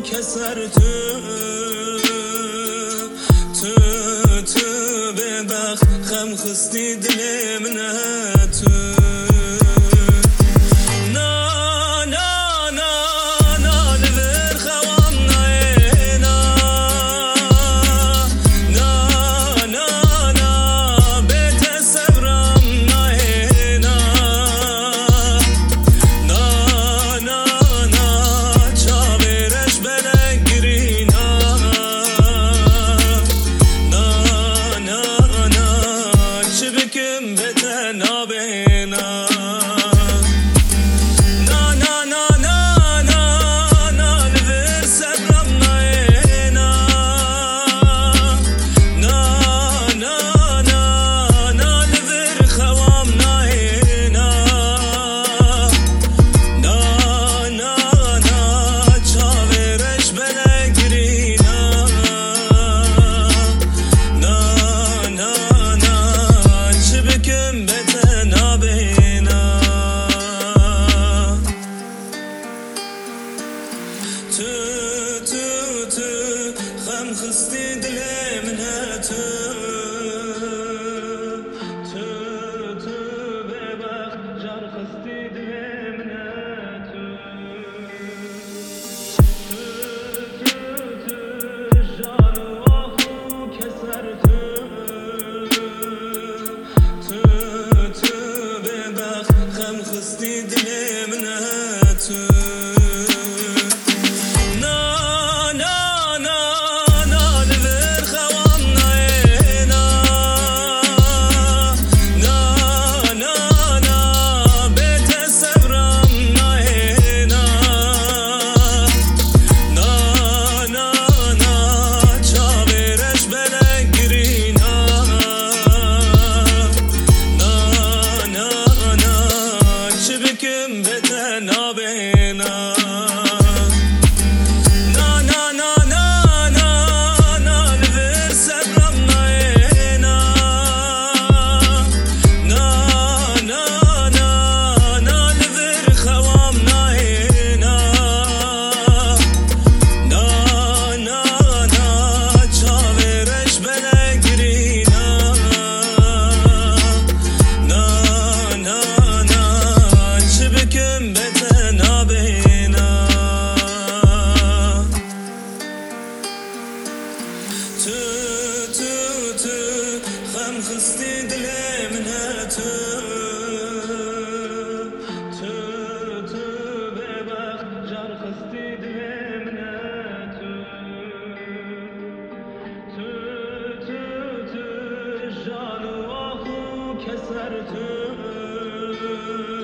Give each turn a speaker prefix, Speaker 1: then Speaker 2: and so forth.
Speaker 1: keser tü be bak hem hısti dilimine tü خم خستی دل منه تو به بخت جان خستی دل منه تو جان و آخو کسر تو به بخت خم خستی دل منه خم خستی دل منه تو به بخت جان خستی دل منه تو جان و آخو کسر تو